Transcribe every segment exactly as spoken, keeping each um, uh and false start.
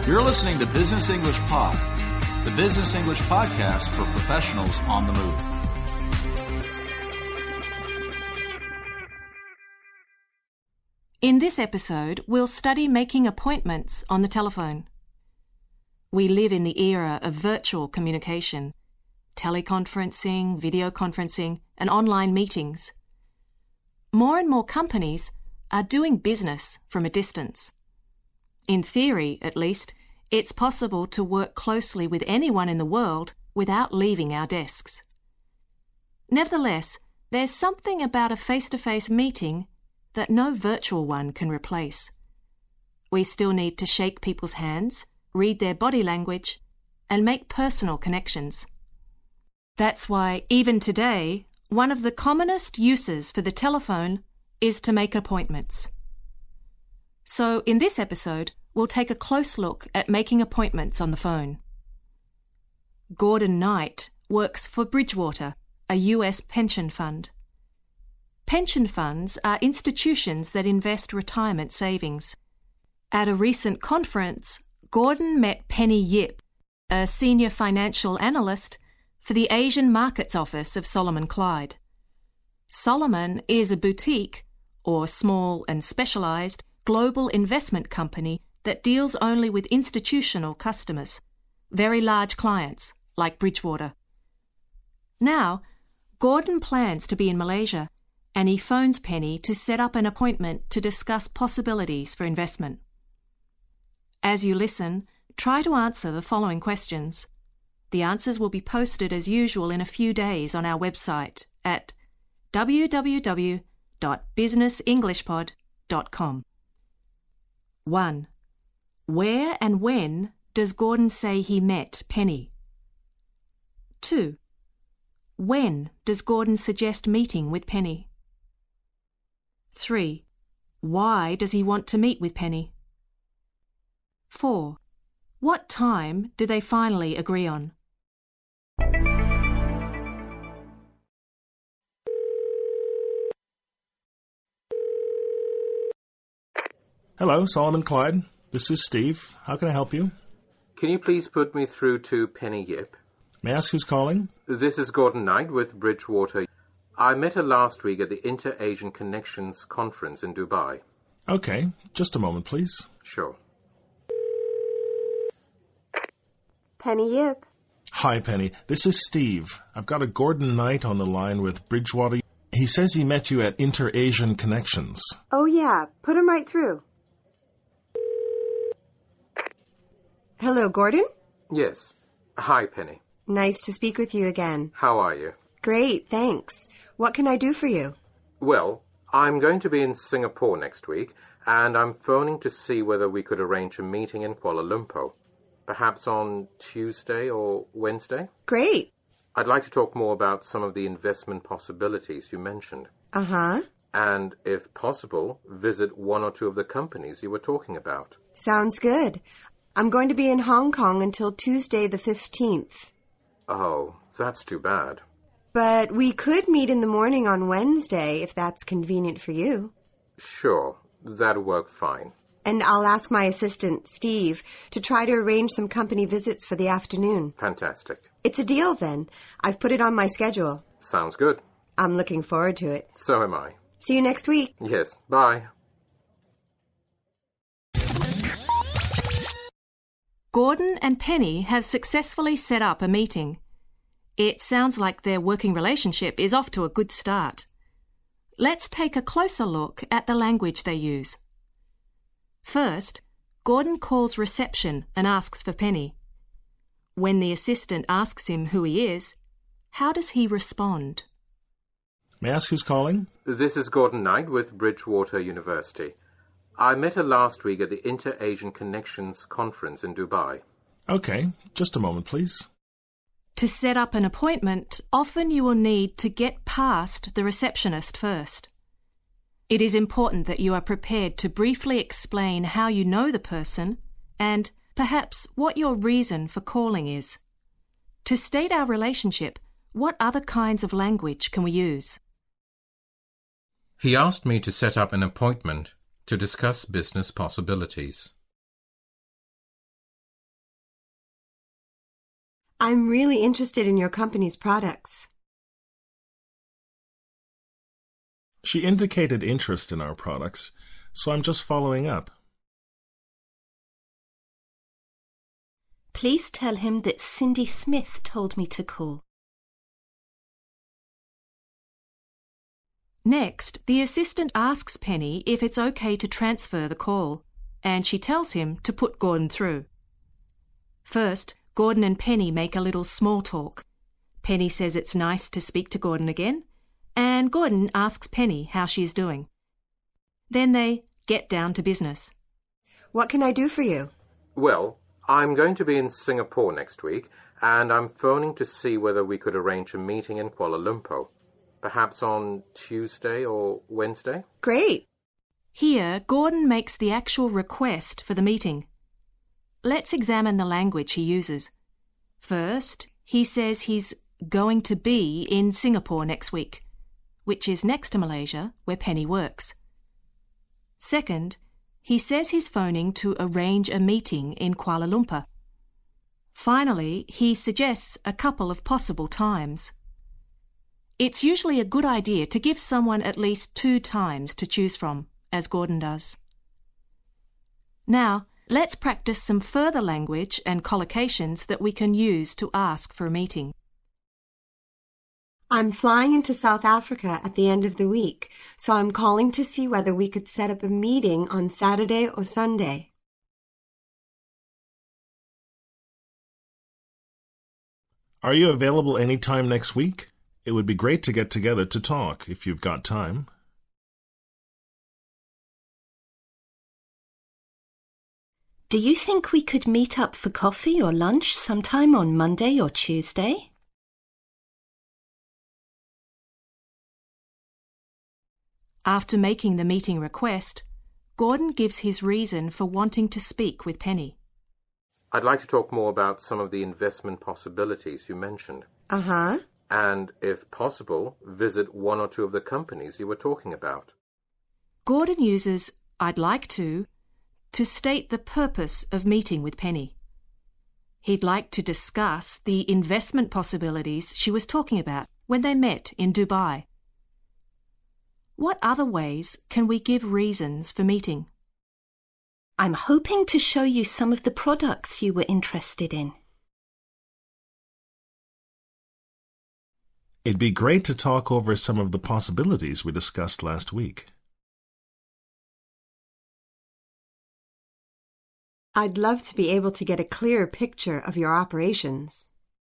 You're listening to Business English Pod, the business English podcast for professionals on the move. In this episode, we'll study making appointments on the telephone. We live in the era of virtual communication, teleconferencing, video conferencing, and online meetings. More and more companies are doing business from a distance. In theory, at least, it's possible to work closely with anyone in the world without leaving our desks. Nevertheless, there's something about a face-to-face meeting that no virtual one can replace. We still need to shake people's hands, read their body language, and make personal connections. That's why, even today, one of the commonest uses for the telephone is to make appointments. So, in this episode, we'll take a close look at making appointments on the phone. Gordon Knight works for Bridgewater, a U S pension fund. Pension funds are institutions that invest retirement savings. At a recent conference, Gordon met Penny Yip, a senior financial analyst for the Asian Markets Office of Solomon Clyde. Solomon is a boutique, or small and specialized, global investment company that deals only with institutional customers, very large clients like Bridgewater. Now, Gordon plans to be in Malaysia, and he phones Penny to set up an appointment to discuss possibilities for investment. As you listen, try to answer the following questions. The answers will be posted as usual in a few days on our website at w w w dot business english pod dot com. one. Where and when does Gordon say he met Penny? two. When does Gordon suggest meeting with Penny? three. Why does he want to meet with Penny? four. What time do they finally agree on? Hello, Solomon Clyde. This is Steve. How can I help you? Can you please put me through to Penny Yip? May I ask who's calling? This is Gordon Knight with Bridgewater. I met her last week at the Inter-Asian Connections Conference in Dubai. Okay, just a moment, please. Sure. Penny Yip. Hi, Penny. This is Steve. I've got a Gordon Knight on the line with Bridgewater. He says he met you at Inter-Asian Connections. Oh, yeah. Put him right through. Hello, Gordon? Yes. Hi, Penny. Nice to speak with you again. How are you? Great, thanks. What can I do for you? Well, I'm going to be in Singapore next week, and I'm phoning to see whether we could arrange a meeting in Kuala Lumpur. Perhaps on Tuesday or Wednesday? Great. I'd like to talk more about some of the investment possibilities you mentioned. Uh-huh. And, if possible, visit one or two of the companies you were talking about. Sounds good. I'm going to be in Hong Kong until Tuesday the fifteenth. Oh, that's too bad. But we could meet in the morning on Wednesday if that's convenient for you. Sure, that'll work fine. And I'll ask my assistant, Steve, to try to arrange some company visits for the afternoon. Fantastic. It's a deal, then. I've put it on my schedule. Sounds good. I'm looking forward to it. So am I. See you next week. Yes, bye. Gordon and Penny have successfully set up a meeting. It sounds like their working relationship is off to a good start. Let's take a closer look at the language they use. First, Gordon calls reception and asks for Penny. When the assistant asks him who he is, how does he respond? May I ask who's calling? This is Gordon Knight with Bridgewater University. I met her last week at the Inter-Asian Connections Conference in Dubai. Okay, just a moment, please. To set up an appointment, often you will need to get past the receptionist first. It is important that you are prepared to briefly explain how you know the person and, perhaps, what your reason for calling is. To state our relationship, what other kinds of language can we use? He asked me to set up an appointment to discuss business possibilities. I'm really interested in your company's products. She indicated interest in our products, so I'm just following up. Please tell him that Cindy Smith told me to call. Next, the assistant asks Penny if it's okay to transfer the call, and she tells him to put Gordon through. First, Gordon and Penny make a little small talk. Penny says it's nice to speak to Gordon again, and Gordon asks Penny how she is doing. Then they get down to business. What can I do for you? Well, I'm going to be in Singapore next week, and I'm phoning to see whether we could arrange a meeting in Kuala Lumpur. Perhaps on Tuesday or Wednesday? Great. Here, Gordon makes the actual request for the meeting. Let's examine the language he uses. First, he says he's going to be in Singapore next week, which is next to Malaysia, where Penny works. Second, he says he's phoning to arrange a meeting in Kuala Lumpur. Finally, he suggests a couple of possible times. It's usually a good idea to give someone at least two times to choose from, as Gordon does. Now, let's practice some further language and collocations that we can use to ask for a meeting. I'm flying into South Africa at the end of the week, so I'm calling to see whether we could set up a meeting on Saturday or Sunday. Are you available any time next week? It would be great to get together to talk, if you've got time. Do you think we could meet up for coffee or lunch sometime on Monday or Tuesday? After making the meeting request, Gordon gives his reason for wanting to speak with Penny. I'd like to talk more about some of the investment possibilities you mentioned. Uh-huh. And, if possible, visit one or two of the companies you were talking about. Gordon uses "I'd like to" to state the purpose of meeting with Penny. He'd like to discuss the investment possibilities she was talking about when they met in Dubai. What other ways can we give reasons for meeting? I'm hoping to show you some of the products you were interested in. It'd be great to talk over some of the possibilities we discussed last week. I'd love to be able to get a clearer picture of your operations.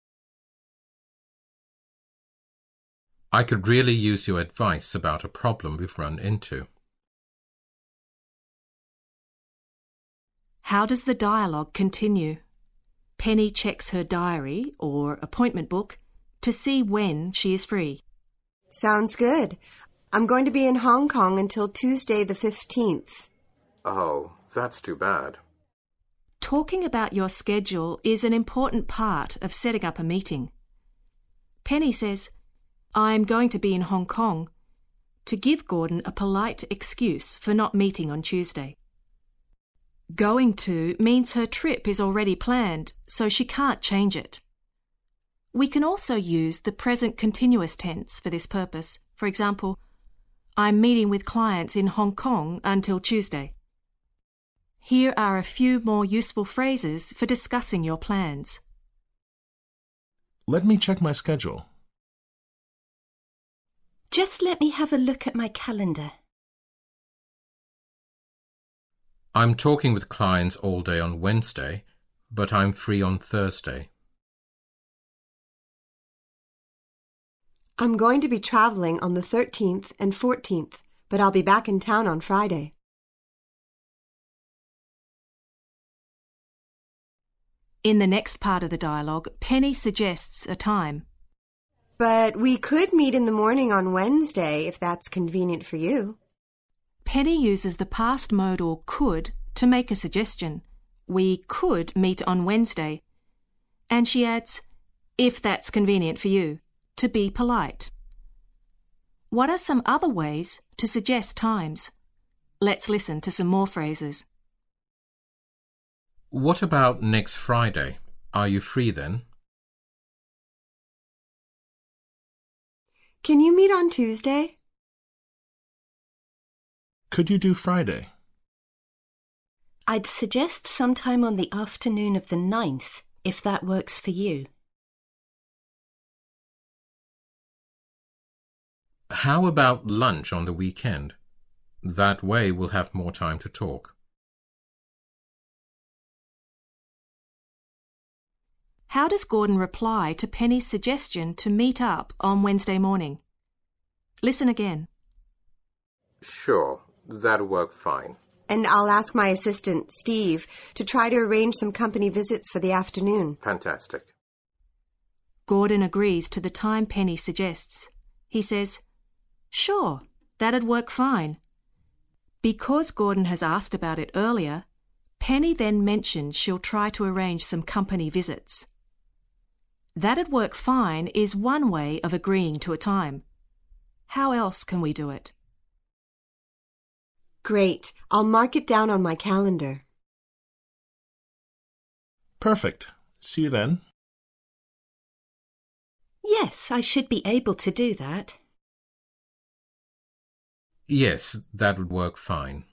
I could really use your advice about a problem we've run into. How does the dialogue continue? Penny checks her diary or appointment book to see when she is free. Sounds good. I'm going to be in Hong Kong until Tuesday the fifteenth. Oh, that's too bad. Talking about your schedule is an important part of setting up a meeting. Penny says, "I'm going to be in Hong Kong," to give Gordon a polite excuse for not meeting on Tuesday. Going to means her trip is already planned, so she can't change it. We can also use the present continuous tense for this purpose. For example, I'm meeting with clients in Hong Kong until Tuesday. Here are a few more useful phrases for discussing your plans. Let me check my schedule. Just let me have a look at my calendar. I'm talking with clients all day on Wednesday, but I'm free on Thursday. I'm going to be traveling on the thirteenth and fourteenth, but I'll be back in town on Friday. In the next part of the dialogue, Penny suggests a time. But we could meet in the morning on Wednesday if that's convenient for you. Penny uses the past modal could to make a suggestion. We could meet on Wednesday. And she adds, if that's convenient for you, to be polite. What are some other ways to suggest times? Let's listen to some more phrases. What about next Friday? Are you free then? Can you meet on Tuesday? Could you do Friday? I'd suggest sometime on the afternoon of the ninth, if that works for you. How about lunch on the weekend? That way we'll have more time to talk. How does Gordon reply to Penny's suggestion to meet up on Wednesday morning? Listen again. Sure, that'll work fine. And I'll ask my assistant, Steve, to try to arrange some company visits for the afternoon. Fantastic. Gordon agrees to the time Penny suggests. He says, "Sure, that'd work fine." Because Gordon has asked about it earlier, Penny then mentions she'll try to arrange some company visits. "That'd work fine" is one way of agreeing to a time. How else can we do it? Great. I'll mark it down on my calendar. Perfect. See you then. Yes, I should be able to do that. Yes, that would work fine.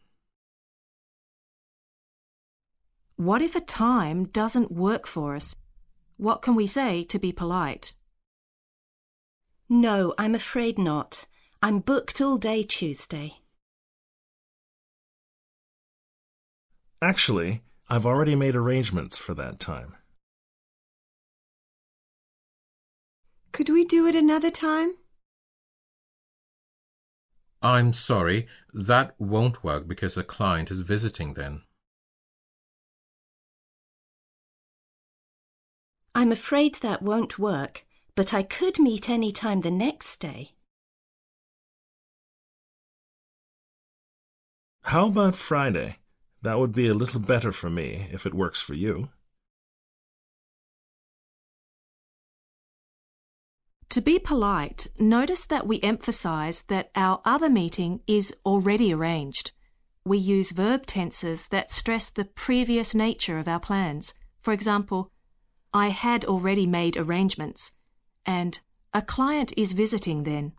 What if a time doesn't work for us? What can we say to be polite? No, I'm afraid not. I'm booked all day Tuesday. Actually, I've already made arrangements for that time. Could we do it another time? I'm sorry, that won't work because a client is visiting then. I'm afraid that won't work, but I could meet any time the next day. How about Friday? That would be a little better for me, if it works for you. To be polite, notice that we emphasize that our other meeting is already arranged. We use verb tenses that stress the previous nature of our plans. For example, I had already made arrangements, and a client is visiting then.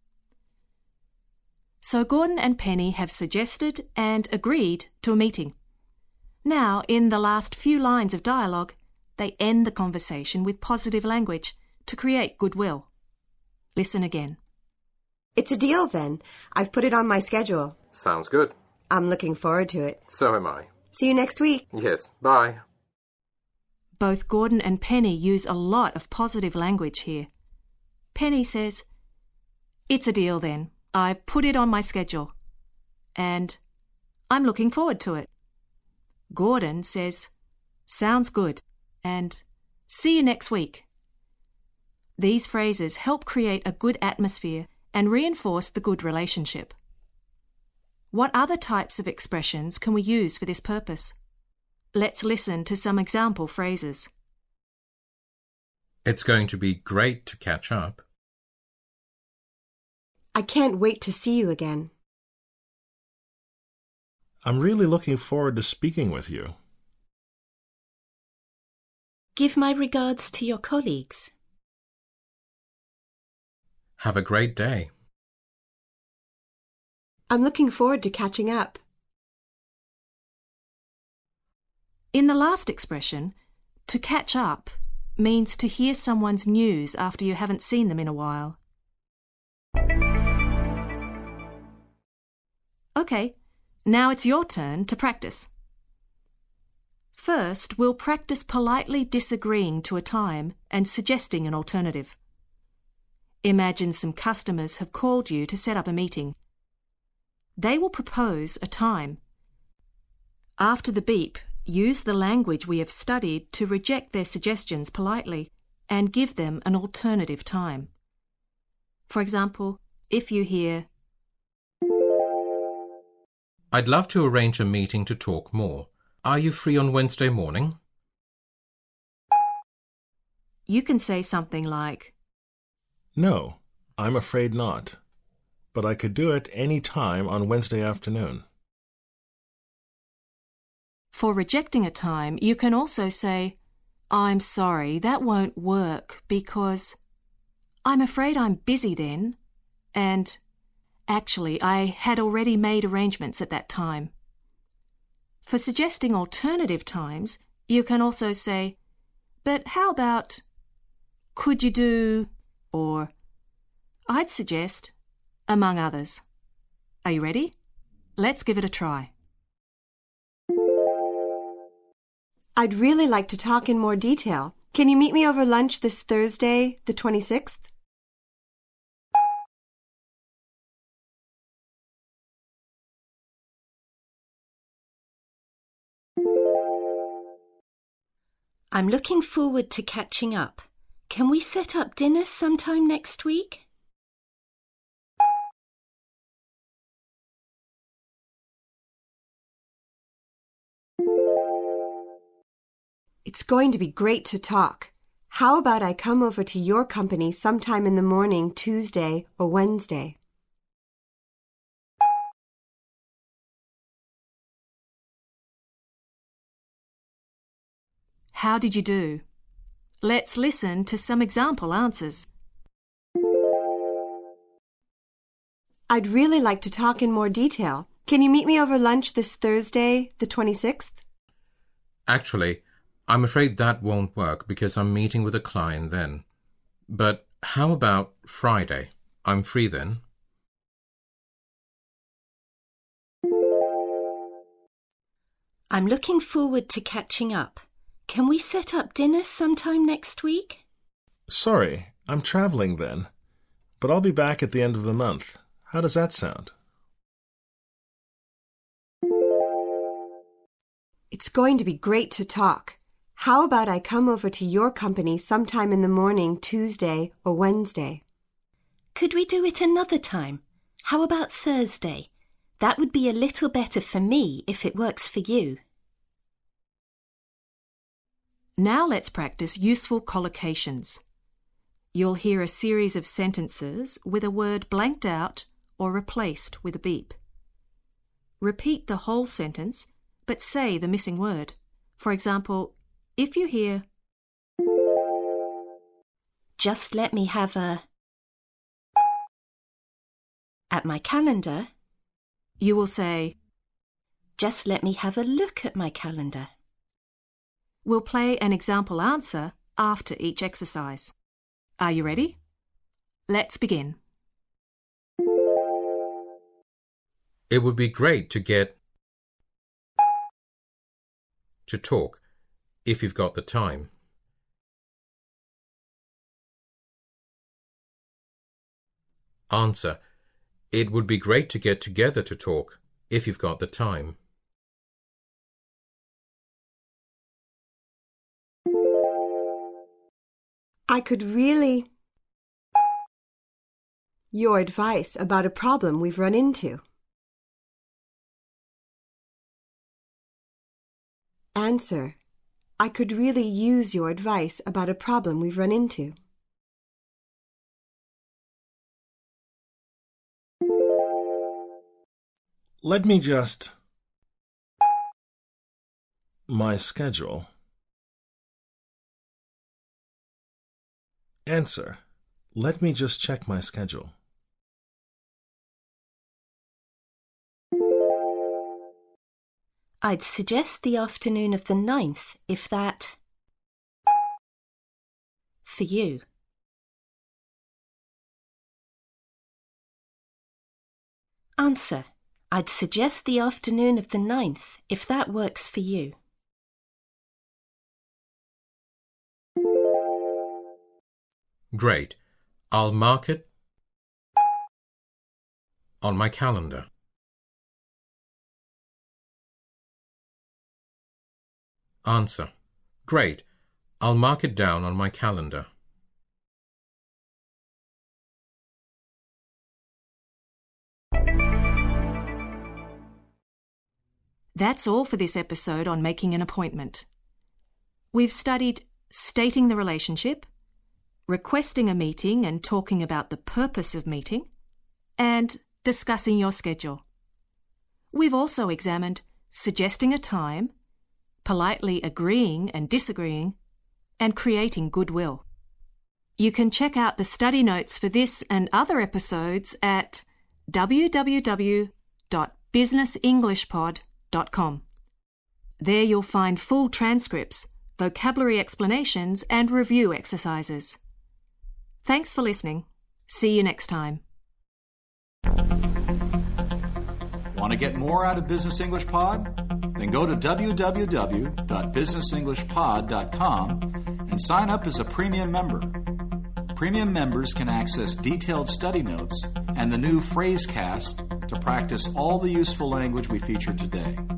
So Gordon and Penny have suggested and agreed to a meeting. Now, in the last few lines of dialogue, they end the conversation with positive language to create goodwill. Listen again. It's a deal then. I've put it on my schedule. Sounds good. I'm looking forward to it. So am I. See you next week. Yes, bye. Both Gordon and Penny use a lot of positive language here. Penny says, "It's a deal then. I've put it on my schedule." And, "I'm looking forward to it." Gordon says, "Sounds good," and "See you next week." These phrases help create a good atmosphere and reinforce the good relationship. What other types of expressions can we use for this purpose? Let's listen to some example phrases. It's going to be great to catch up. I can't wait to see you again. I'm really looking forward to speaking with you. Give my regards to your colleagues. Have a great day. I'm looking forward to catching up. In the last expression, to catch up means to hear someone's news after you haven't seen them in a while. Okay, now it's your turn to practice. First, we'll practice politely disagreeing to a time and suggesting an alternative. Imagine some customers have called you to set up a meeting. They will propose a time. After the beep, use the language we have studied to reject their suggestions politely and give them an alternative time. For example, if you hear, I'd love to arrange a meeting to talk more. Are you free on Wednesday morning? You can say something like, No, I'm afraid not. But I could do it any time on Wednesday afternoon. For rejecting a time, you can also say, I'm sorry, that won't work because I'm afraid I'm busy then. and actually, I had already made arrangements at that time. For suggesting alternative times, you can also say, but how about, could you do, or I'd suggest, among others. Are you ready? Let's give it a try. I'd really like to talk in more detail. Can you meet me over lunch this Thursday, the twenty-sixth? I'm looking forward to catching up. Can we set up dinner sometime next week? It's going to be great to talk. How about I come over to your company sometime in the morning, Tuesday or Wednesday? How did you do? Let's listen to some example answers. I'd really like to talk in more detail. Can you meet me over lunch this Thursday, the twenty-sixth? Actually, I'm afraid that won't work because I'm meeting with a client then. But how about Friday? I'm free then. I'm looking forward to catching up. Can we set up dinner sometime next week? Sorry, I'm traveling then, but I'll be back at the end of the month. How does that sound? It's going to be great to talk. How about I come over to your company sometime in the morning, Tuesday or Wednesday? Could we do it another time? How about Thursday? That would be a little better for me if it works for you. Now let's practice useful collocations. You'll hear a series of sentences with a word blanked out or replaced with a beep. Repeat the whole sentence, but say the missing word. For example, if you hear, just let me have a... at my calendar, you will say, just let me have a look at my calendar. We'll play an example answer after each exercise. Are you ready? Let's begin. It would be great to get to talk if you've got the time. Answer. It would be great to get together to talk if you've got the time. I could really... your advice about a problem we've run into. Answer. I could really use your advice about a problem we've run into. Let me just... my schedule. Answer. Let me just check my schedule. I'd suggest the afternoon of the ninth, if that... for you. Answer. I'd suggest the afternoon of the ninth, if that works for you. Great. I'll mark it on my calendar. Answer. Great. I'll mark it down on my calendar. That's all for this episode on making an appointment. We've studied stating the relationship, requesting a meeting and talking about the purpose of meeting, and discussing your schedule. We've also examined suggesting a time, politely agreeing and disagreeing, and creating goodwill. You can check out the study notes for this and other episodes at w w w dot business english pod dot com. There you'll find full transcripts, vocabulary explanations, and review exercises. Thanks for listening. See you next time. Want to get more out of Business English Pod? Then go to w w w dot business english pod dot com and sign up as a premium member. Premium members can access detailed study notes and the new Phrasecast to practice all the useful language we featured today.